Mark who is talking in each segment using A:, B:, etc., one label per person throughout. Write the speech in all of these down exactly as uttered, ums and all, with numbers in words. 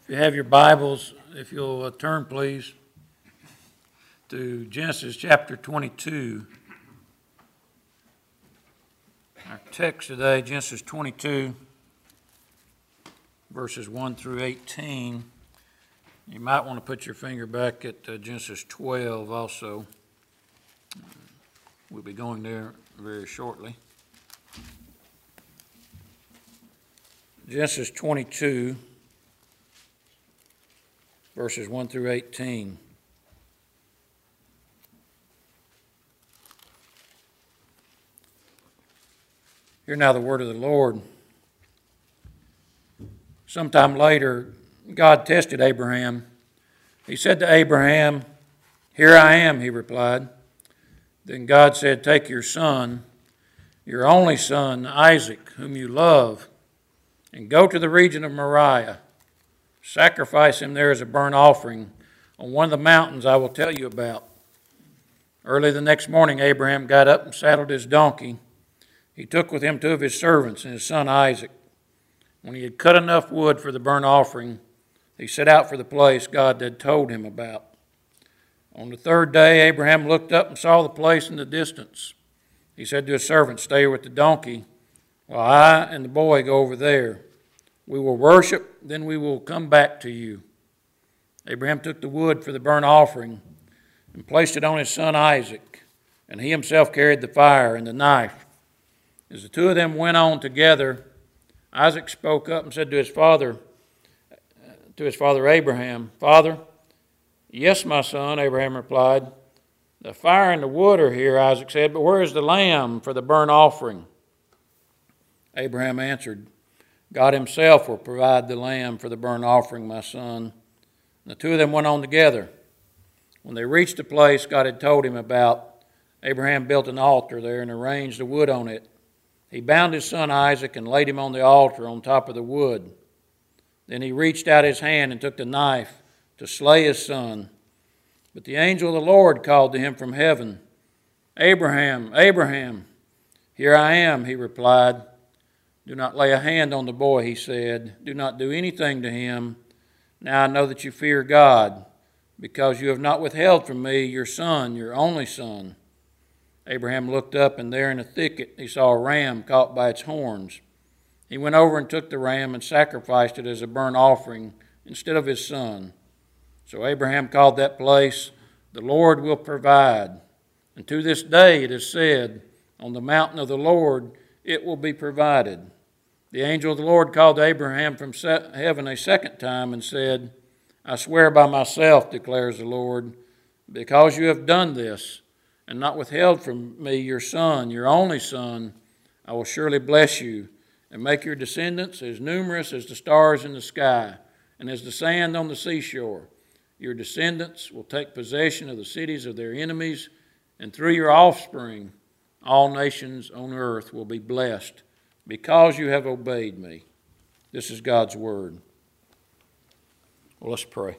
A: If you have your Bibles, if you'll uh, turn, please, to Genesis chapter twenty-two. Our text today, Genesis twenty-two, verses one through eighteen. You might want to put your finger back at uh, Genesis twelve also. We'll be going there very shortly. Genesis twenty-two. Verses one through eighteen. Hear now the word of the Lord. Sometime later, God tested Abraham. He said to Abraham, "Here I am," he replied. Then God said, "Take your son, your only son, Isaac, whom you love, and go to the region of Moriah. Sacrifice him there as a burnt offering on one of the mountains I will tell you about." Early the next morning, Abraham got up and saddled his donkey. He took with him two of his servants and his son Isaac. When he had cut enough wood for the burnt offering, he set out for the place God had told him about. On the third day, Abraham looked up and saw the place in the distance. He said to his servant, "Stay with the donkey while I and the boy go over there. We will worship, then we will come back to you." Abraham took the wood for the burnt offering and placed it on his son Isaac, and he himself carried the fire and the knife. As the two of them went on together, Isaac spoke up and said to his father, to his father Abraham, "Father?" "Yes, my son," Abraham replied. "The fire and the wood are here," Isaac said, "but where is the lamb for the burnt offering?" Abraham answered, "God himself will provide the lamb for the burnt offering, my son." And the two of them went on together. When they reached the place God had told him about, Abraham built an altar there and arranged the wood on it. He bound his son Isaac and laid him on the altar on top of the wood. Then he reached out his hand and took the knife to slay his son. But the angel of the Lord called to him from heaven, "Abraham, Abraham." "Here I am," he replied. "Do not lay a hand on the boy," he said. "Do not do anything to him. Now I know that you fear God, because you have not withheld from me your son, your only son." Abraham looked up, and there in a thicket he saw a ram caught by its horns. He went over and took the ram and sacrificed it as a burnt offering instead of his son. So Abraham called that place, "The Lord will provide." And to this day it is said, "On the mountain of the Lord it will be provided." The angel of the Lord called to Abraham from heaven a second time and said, "I swear by myself, declares the Lord, because you have done this and not withheld from me your son, your only son, I will surely bless you and make your descendants as numerous as the stars in the sky and as the sand on the seashore. Your descendants will take possession of the cities of their enemies, and through your offspring all nations on earth will be blessed, because you have obeyed me." This is God's word. Well, let's pray.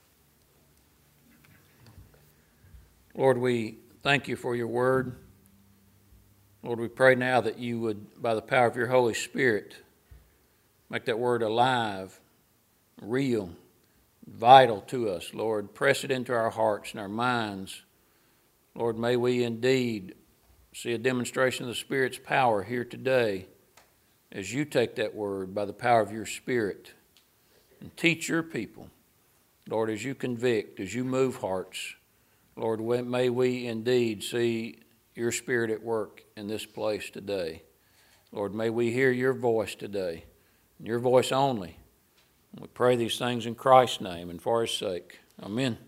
A: Lord, we thank you for your word. Lord, we pray now that you would, by the power of your Holy Spirit, make that word alive, real, vital to us. Lord, press it into our hearts and our minds. Lord, may we indeed see a demonstration of the Spirit's power here today as you take that word by the power of your Spirit and teach your people. Lord, as you convict, as you move hearts, Lord, may we indeed see your Spirit at work in this place today. Lord, may we hear your voice today, your voice only. We pray these things in Christ's name and for his sake. Amen.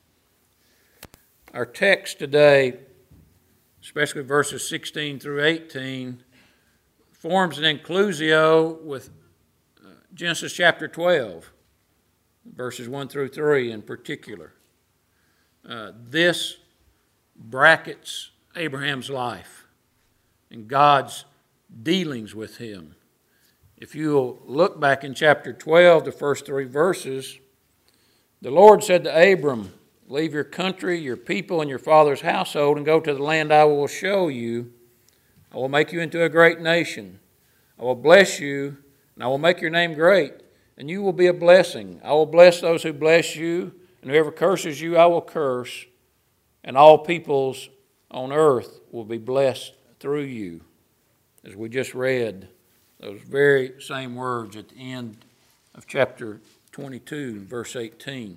A: Our text today, especially verses sixteen through eighteen, forms an inclusio with Genesis chapter twelve, verses one through three in particular. Uh, this brackets Abraham's life and God's dealings with him. If you'll look back in chapter twelve, the first three verses, the Lord said to Abram, "Leave your country, your people, and your father's household, and go to the land I will show you. I will make you into a great nation. I will bless you, and I will make your name great, and you will be a blessing. I will bless those who bless you, and whoever curses you I will curse, and all peoples on earth will be blessed through you. As we just read those very same words at the end of chapter twenty-two, verse eighteen.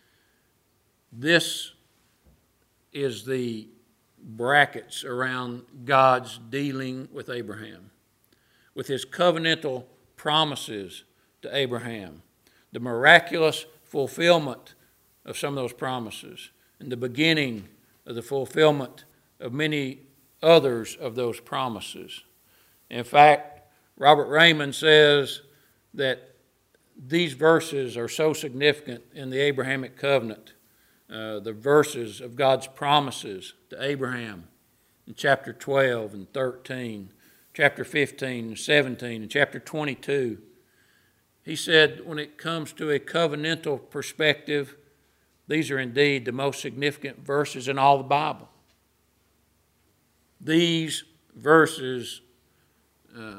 A: This is the brackets around God's dealing with Abraham, with his covenantal promises to Abraham, the miraculous fulfillment of some of those promises, and the beginning of the fulfillment of many others of those promises. In fact, Robert Raymond says that these verses are so significant in the Abrahamic covenant, uh, the verses of God's promises to Abraham in chapter twelve and thirteen, chapter fifteen and seventeen, and chapter twenty-two. He said when it comes to a covenantal perspective, these are indeed the most significant verses in all the Bible. These verses uh,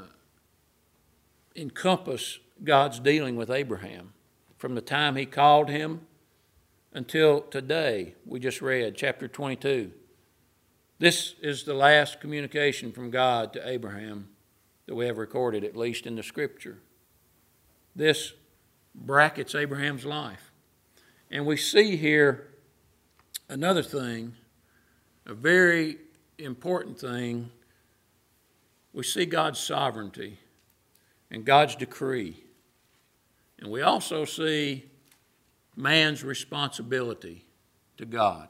A: encompass God's dealing with Abraham from the time he called him until today. We just read chapter twenty-two. This is the last communication from God to Abraham that we have recorded, at least in the Scripture. This brackets Abraham's life. And we see here another thing, a very important thing. We see God's sovereignty and God's decree. And we also see man's responsibility to God.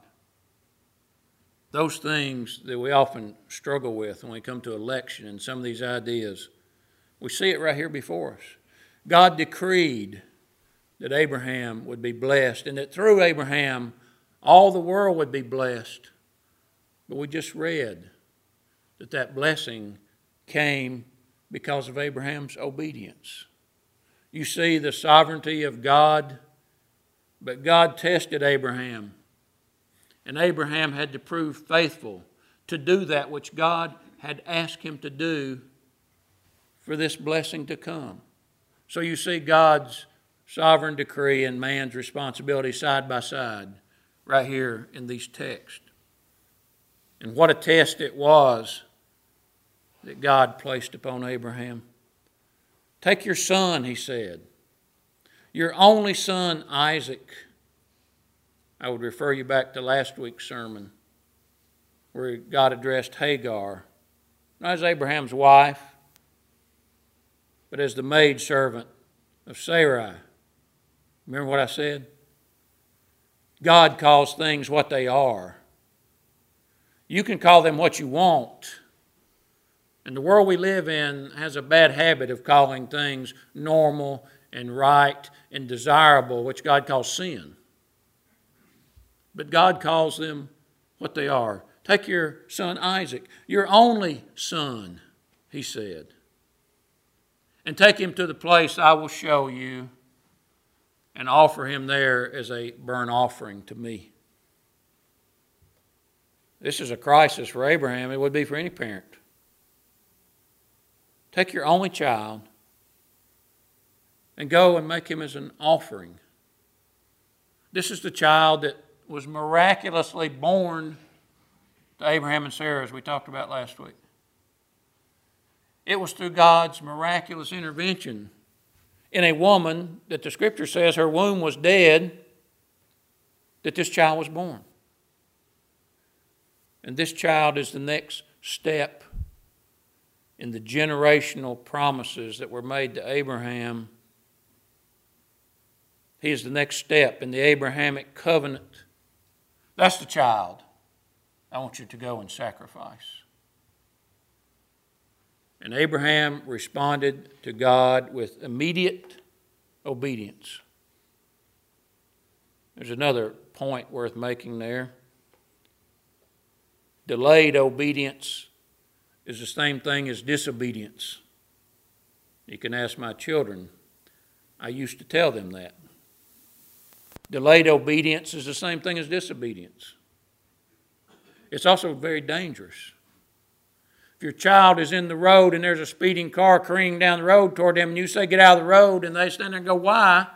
A: Those things that we often struggle with when we come to election and some of these ideas, we see it right here before us. God decreed that Abraham would be blessed and that through Abraham all the world would be blessed. But we just read that that blessing came because of Abraham's obedience. You see the sovereignty of God, but God tested Abraham, and Abraham had to prove faithful to do that which God had asked him to do for this blessing to come. So you see God's sovereign decree and man's responsibility side by side right here in these texts. And what a test it was that God placed upon Abraham. Take your son, he said, your only son Isaac. I would refer you back to last week's sermon where God addressed Hagar, not as Abraham's wife, but as the maidservant of Sarai. Remember what I said? God calls things what they are. You can call them what you want. And the world we live in has a bad habit of calling things normal and right and desirable, which God calls sin. But God calls them what they are. Take your son Isaac, your only son, he said, and take him to the place I will show you and offer him there as a burnt offering to me. This is a crisis for Abraham. It would be for any parent. Take your only child and go and make him as an offering. This is the child that was miraculously born to Abraham and Sarah, as we talked about last week. It was through God's miraculous intervention in a woman that the Scripture says her womb was dead that this child was born. And this child is the next step in the generational promises that were made to Abraham. He is the next step in the Abrahamic covenant. That's the child I want you to go and sacrifice. And Abraham responded to God with immediate obedience. There's another point worth making there. Delayed obedience is the same thing as disobedience. You can ask my children. I used to tell them that. Delayed obedience is the same thing as disobedience. It's also very dangerous. If your child is in the road and there's a speeding car careening down the road toward them and you say, get out of the road, and they stand there and go, why?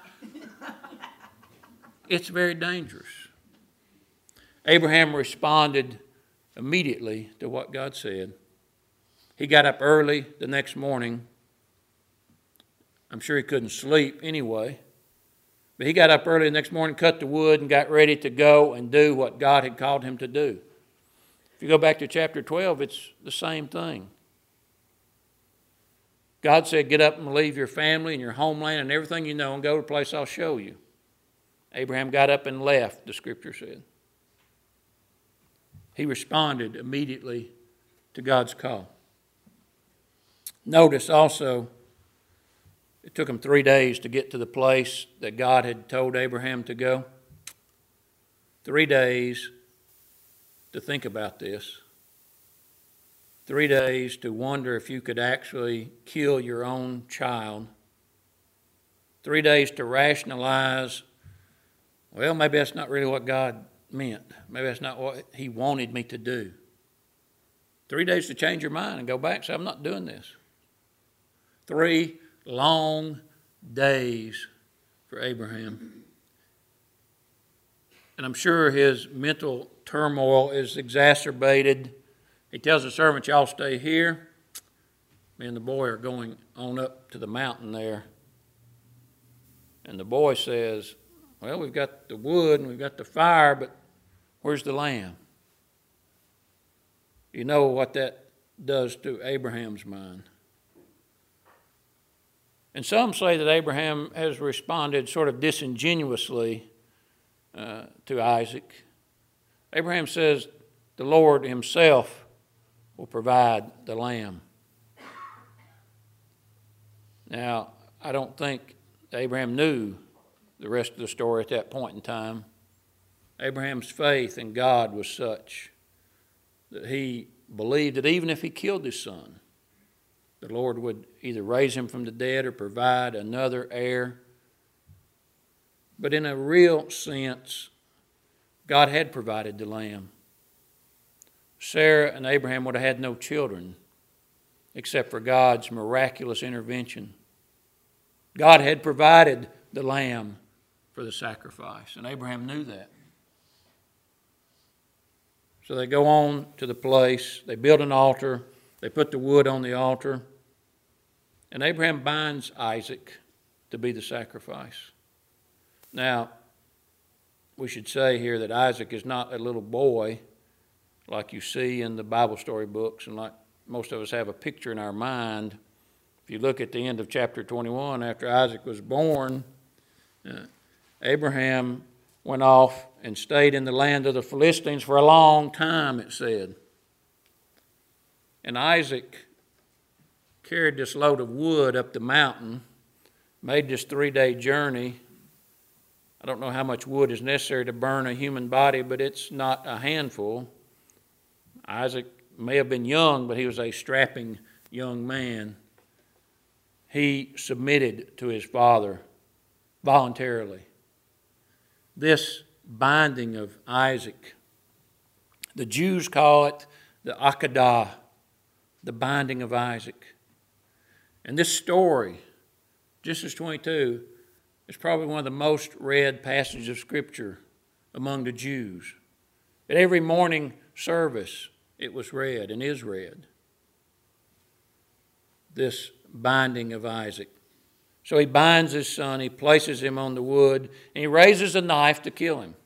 A: It's very dangerous. Abraham responded immediately to what God said. He got up early the next morning. I'm sure he couldn't sleep anyway. But he got up early the next morning, cut the wood, and got ready to go and do what God had called him to do. If you go back to chapter twelve, it's the same thing. God said, get up and leave your family and your homeland and everything you know and go to a place I'll show you. Abraham got up and left, the scripture said. He responded immediately to God's call. Notice also, it took him three days to get to the place that God had told Abraham to go. Three days to think about this. Three days to wonder if you could actually kill your own child. Three days to rationalize, well, maybe that's not really what God meant. Maybe that's not what he wanted me to do. Three days to change your mind and go back and say, I'm not doing this. Three long days for Abraham. And I'm sure his mental turmoil is exacerbated. He tells the servant, y'all stay here. Me and the boy are going on up to the mountain there. And the boy says, well, we've got the wood and we've got the fire, but where's the lamb? You know what that does to Abraham's mind. And some say that Abraham has responded sort of disingenuously uh, to Isaac. Abraham says the Lord himself will provide the lamb. Now, I don't think Abraham knew the rest of the story at that point in time. Abraham's faith in God was such that he believed that even if he killed his son, the Lord would either raise him from the dead or provide another heir. But in a real sense, God had provided the lamb. Sarah and Abraham would have had no children except for God's miraculous intervention. God had provided the lamb for the sacrifice, and Abraham knew that. So they go on to the place, they build an altar, they put the wood on the altar, and Abraham binds Isaac to be the sacrifice. Now, we should say here that Isaac is not a little boy like you see in the Bible story books and like most of us have a picture in our mind. If you look at the end of chapter twenty-one, after Isaac was born, uh, Abraham went off and stayed in the land of the Philistines for a long time, it said. And Isaac carried this load of wood up the mountain, made this three-day journey. I don't know how much wood is necessary to burn a human body, but it's not a handful. Isaac may have been young, but he was a strapping young man. He submitted to his father voluntarily. This binding of Isaac, the Jews call it the Akedah, the binding of Isaac. And this story, Genesis twenty-two, is probably one of the most read passages of Scripture among the Jews. At every morning service, it was read and is read. This binding of Isaac. So he binds his son, he places him on the wood, and he raises a knife to kill him.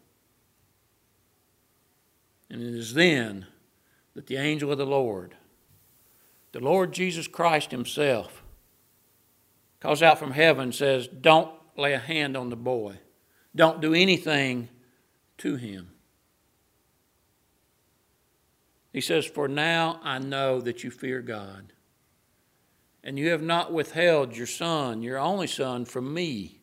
A: And it is then that the angel of the Lord, the Lord Jesus Christ himself, calls out from heaven and says, don't lay a hand on the boy. Don't do anything to him. He says, for now I know that you fear God, and you have not withheld your son, your only son, from me.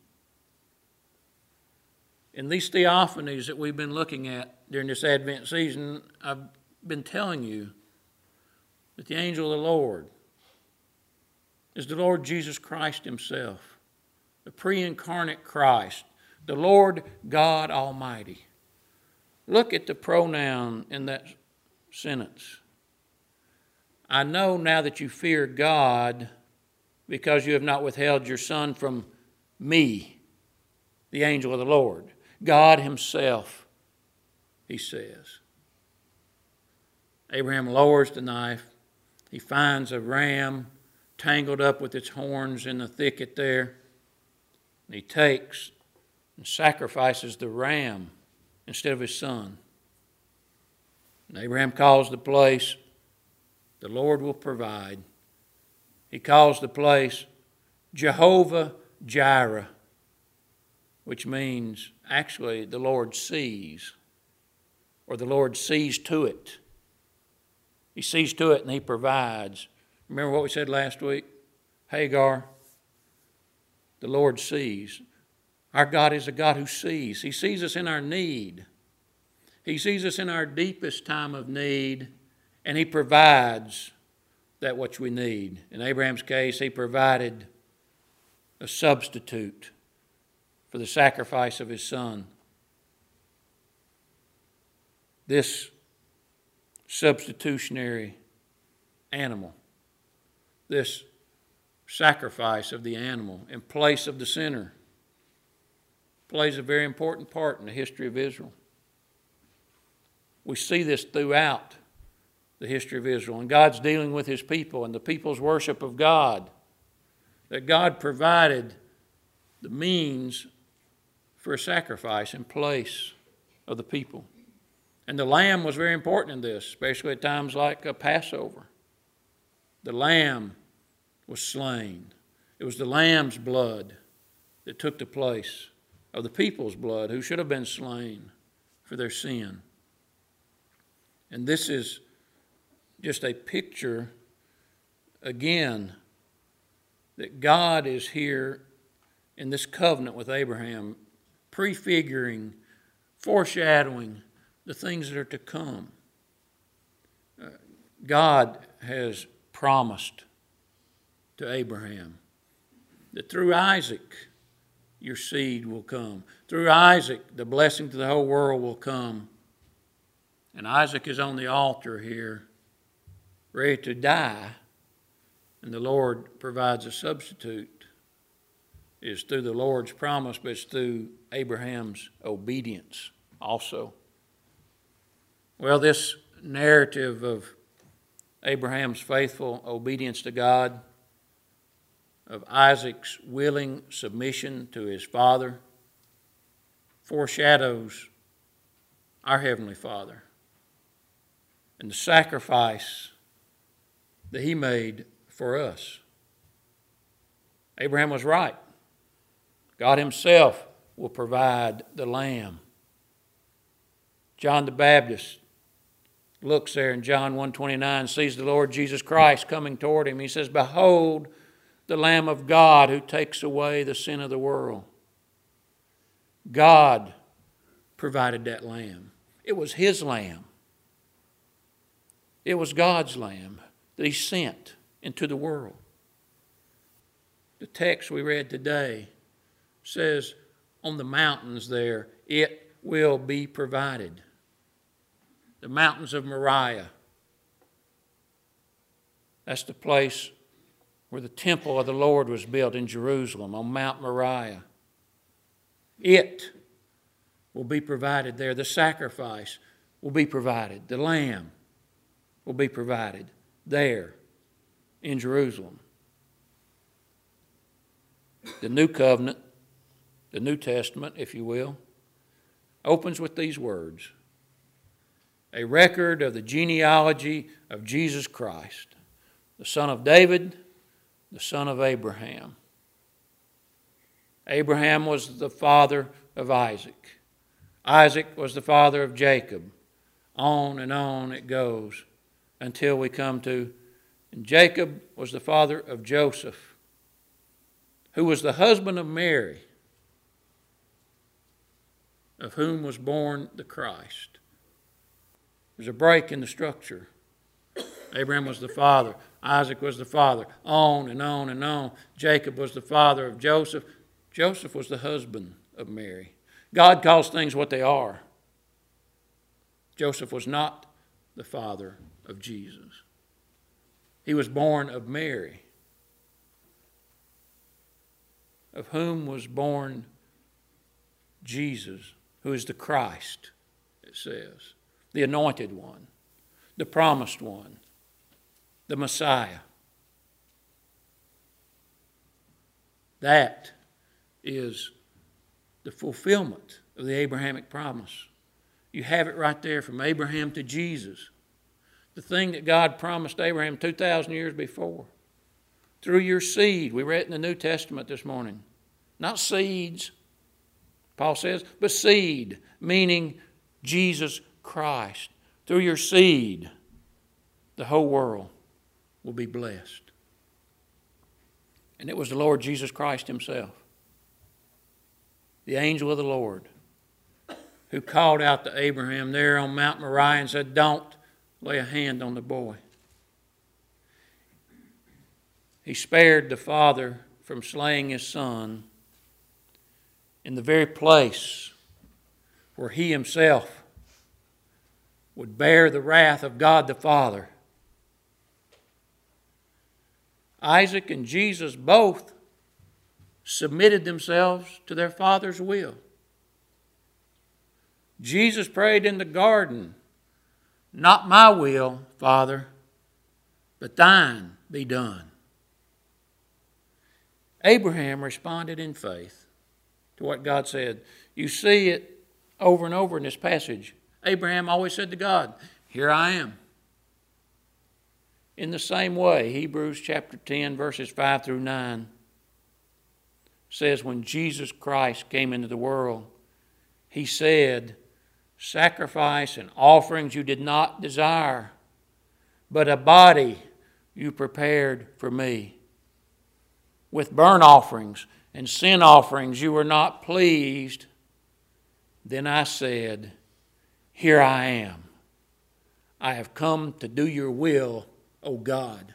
A: In these theophanies that we've been looking at during this Advent season, I've been telling you that the angel of the Lord is the Lord Jesus Christ himself, the pre-incarnate Christ, the Lord God Almighty. Look at the pronoun in that sentence. I know now that you fear God because you have not withheld your son from me, the angel of the Lord. God himself, he says. Abraham lowers the knife. He finds a ram tangled up with its horns in the thicket there. And he takes and sacrifices the ram instead of his son. And Abraham calls the place, the Lord will provide. He calls the place Jehovah Jireh, which means actually the Lord sees, or the Lord sees to it. He sees to it and he provides. Remember what we said last week? Hagar, the Lord sees. Our God is a God who sees. He sees us in our need. He sees us in our deepest time of need, and he provides that which we need. In Abraham's case, he provided a substitute for the sacrifice of his son. This substitutionary animal, this sacrifice of the animal in place of the sinner, plays a very important part in the history of Israel. We see this throughout the history of Israel, and God's dealing with his people and the people's worship of God, that God provided the means for a sacrifice in place of the people. And the lamb was very important in this, especially at times like a Passover. The lamb was slain. It was the lamb's blood that took the place of the people's blood who should have been slain for their sin. And this is just a picture, again, that God is here in this covenant with Abraham, prefiguring, foreshadowing the things that are to come. Uh, God has promised to Abraham that through Isaac your seed will come. Through Isaac the blessing to the whole world will come. And Isaac is on the altar here, ready to die, and the Lord provides a substitute. It's through the Lord's promise, but it's through Abraham's obedience also. Well, this narrative of Abraham's faithful obedience to God, of Isaac's willing submission to his father, foreshadows our Heavenly Father and the sacrifice that he made for us. Abraham was right. God himself will provide the lamb. John the Baptist looks there in John one twenty-nine, sees the Lord Jesus Christ coming toward him. He says, "Behold, the Lamb of God who takes away the sin of the world." God provided that lamb. It was his lamb. It was God's lamb that he sent into the world. The text we read today says, on the mountains there, it will be provided. The mountains of Moriah. That's the place where the temple of the Lord was built in Jerusalem, on Mount Moriah. It will be provided there. The sacrifice will be provided. The lamb will be provided there in Jerusalem. The New Covenant, the New Testament, if you will, opens with these words: a record of the genealogy of Jesus Christ, the son of David, the son of Abraham. Abraham was the father of Isaac. Isaac was the father of Jacob. On and on it goes until we come to, and Jacob was the father of Joseph, who was the husband of Mary, of whom was born the Christ. There's a break in the structure. Abraham was the father. Isaac was the father. On and on and on. Jacob was the father of Joseph. Joseph was the husband of Mary. God calls things what they are. Joseph was not the father of Jesus. He was born of Mary, of whom was born Jesus, who is the Christ, it says, the anointed one, the promised one, the Messiah. That is the fulfillment of the Abrahamic promise. You have it right there from Abraham to Jesus. The thing that God promised Abraham two thousand years before. Through your seed, we read in the New Testament this morning. Not seeds, Paul says, but seed, meaning Jesus Christ. Through your seed, the whole world will be blessed. And it was the Lord Jesus Christ himself, the angel of the Lord, who called out to Abraham there on Mount Moriah and said, don't lay a hand on the boy. He spared the father from slaying his son in the very place where he himself would bear the wrath of God the Father. Isaac and Jesus both submitted themselves to their Father's will. Jesus prayed in the garden, not my will, Father, but thine be done. Abraham responded in faith to what God said. You see it over and over in this passage. Abraham always said to God, here I am. In the same way, Hebrews chapter ten, verses five through nine says, when Jesus Christ came into the world, he said, sacrifice and offerings you did not desire, but a body you prepared for me. With burnt offerings and sin offerings you were not pleased. Then I said, here I am. I have come to do your will, O God.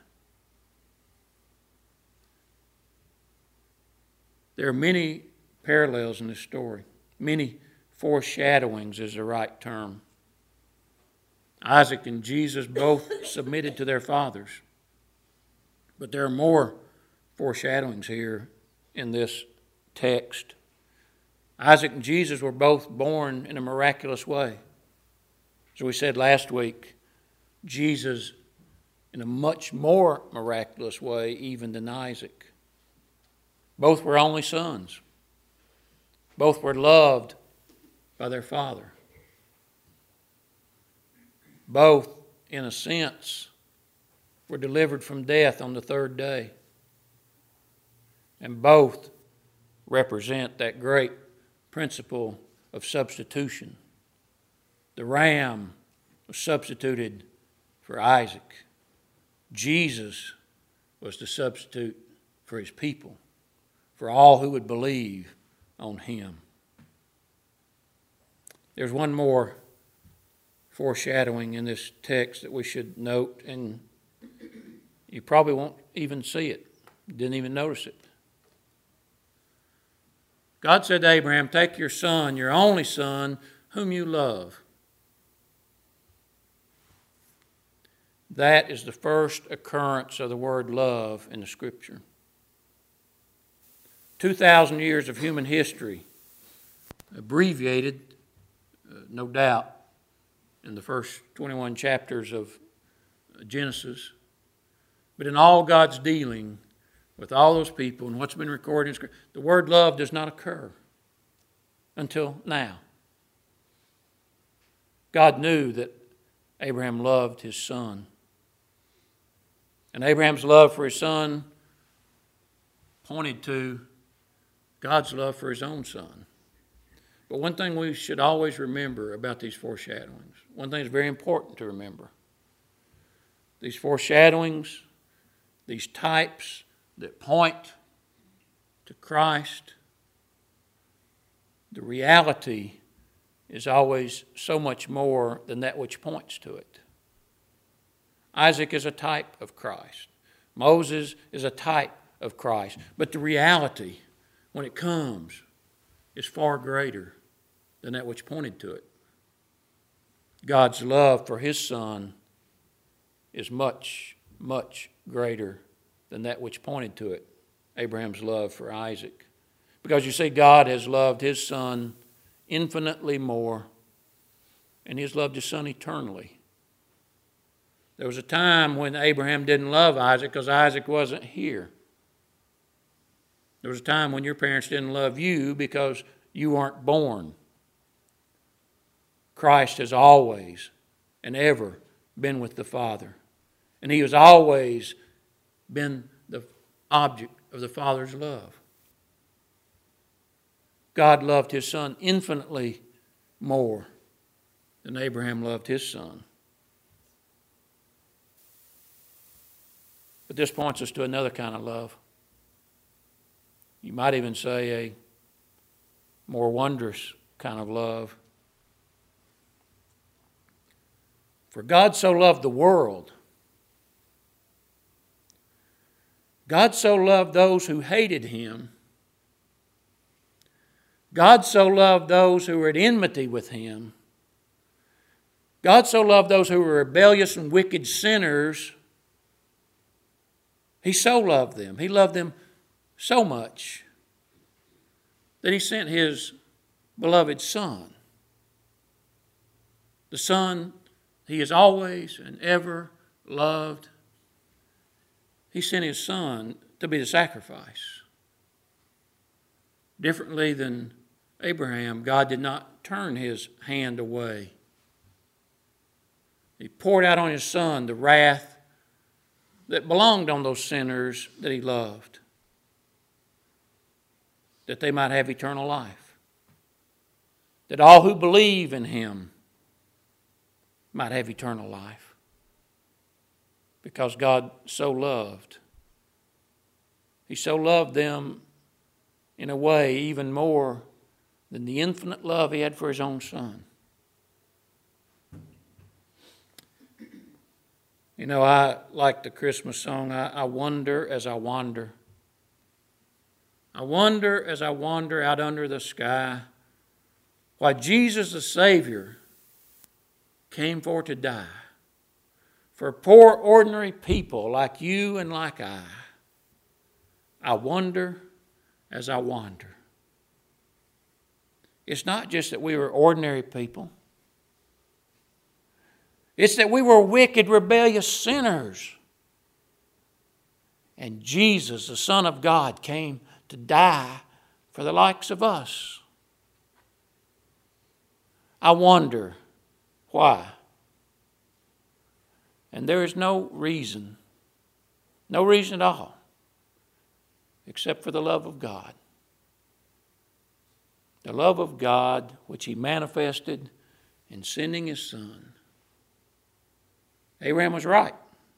A: There are many parallels in this story. Many foreshadowings is the right term. Isaac and Jesus both submitted to their fathers. But there are more foreshadowings here in this text. Isaac and Jesus were both born in a miraculous way. As we said last week, Jesus in a much more miraculous way even than Isaac. Both were only sons. Both were loved by their father. Both, in a sense, were delivered from death on the third day. And both represent that great principle of substitution. The ram was substituted for Isaac. Jesus was the substitute for his people, for all who would believe on him. There's one more foreshadowing in this text that we should note, and you probably won't even see it. You didn't even notice it. God said to Abraham, take your son, your only son, whom you love. That is the first occurrence of the word love in the Scripture. Two thousand years of human history, abbreviated, uh, no doubt, in the first twenty-one chapters of Genesis. But in all God's dealing with all those people and what's been recorded in Scripture, the word love does not occur until now. God knew that Abraham loved his son. And Abraham's love for his son pointed to God's love for his own son. But one thing we should always remember about these foreshadowings, one thing that's very important to remember, these foreshadowings, these types that point to Christ, the reality is always so much more than that which points to it. Isaac is a type of Christ. Moses is a type of Christ. But the reality, when it comes, is far greater than that which pointed to it. God's love for his son is much much greater than that which pointed to it, Abraham's love for Isaac. Because you see, God has loved his son infinitely more, and he has loved his son eternally. There was a time when Abraham didn't love Isaac because Isaac wasn't here. There was a time when your parents didn't love you because you weren't born. Christ has always and ever been with the Father. And he has always been the object of the Father's love. God loved his son infinitely more than Abraham loved his son. But this points us to another kind of love. You might even say a more wondrous kind of love. For God so loved the world. God so loved those who hated him. God so loved those who were at enmity with him. God so loved those who were rebellious and wicked sinners. He so loved them. He loved them so much that he sent his beloved Son. The Son he has always and ever loved. He sent his Son to be the sacrifice. Differently than Abraham, God did not turn his hand away. He poured out on his Son the wrath that belonged on those sinners that he loved, that they might have eternal life, that all who believe in him might have eternal life, because God so loved. He so loved them in a way even more than the infinite love he had for his own Son. You know, I like the Christmas song, I, I wonder as I wander. I wonder as I wander out under the sky why Jesus the Savior came for to die. For poor ordinary people like you and like I. I wonder as I wander. It's not just that we were ordinary people. It's that we were wicked, rebellious sinners. And Jesus, the Son of God, came to die for the likes of us. I wonder why. And there is no reason, no reason at all, except for the love of God. The love of God which he manifested in sending his Son. Abraham was right.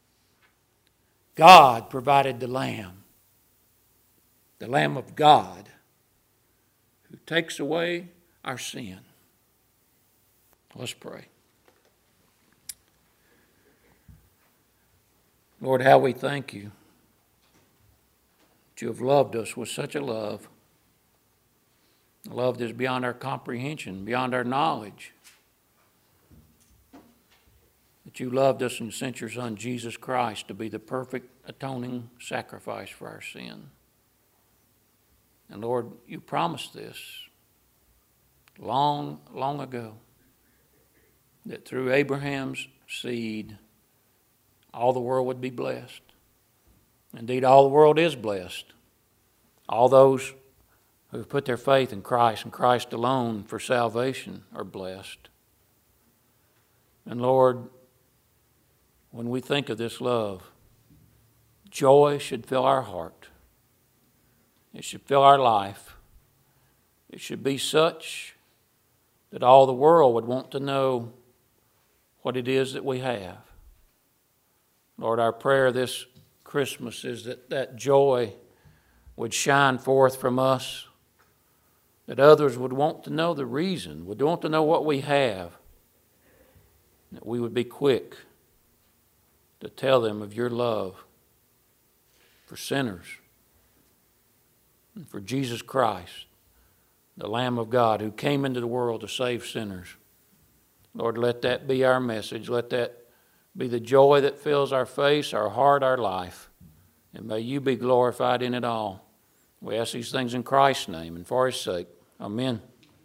A: God provided the Lamb, the Lamb of God, who takes away our sin. Let's pray. Lord, how we thank you that you have loved us with such a love. A love that is beyond our comprehension, beyond our knowledge. That you loved us and sent your Son, Jesus Christ, to be the perfect atoning sacrifice for our sin. And Lord, you promised this long, long ago, that through Abraham's seed, all the world would be blessed. Indeed, all the world is blessed. All those who have put their faith in Christ and Christ alone for salvation are blessed. And Lord, when we think of this love, joy should fill our heart. It should fill our life. It should be such that all the world would want to know what it is that we have. Lord, our prayer this Christmas is that that joy would shine forth from us, that others would want to know the reason, would want to know what we have, that we would be quick to tell them of your love for sinners and for Jesus Christ, the Lamb of God who came into the world to save sinners. Lord, let that be our message. Let that be the joy that fills our face, our heart, our life. And may you be glorified in it all. We ask these things in Christ's name and for his sake. Amen.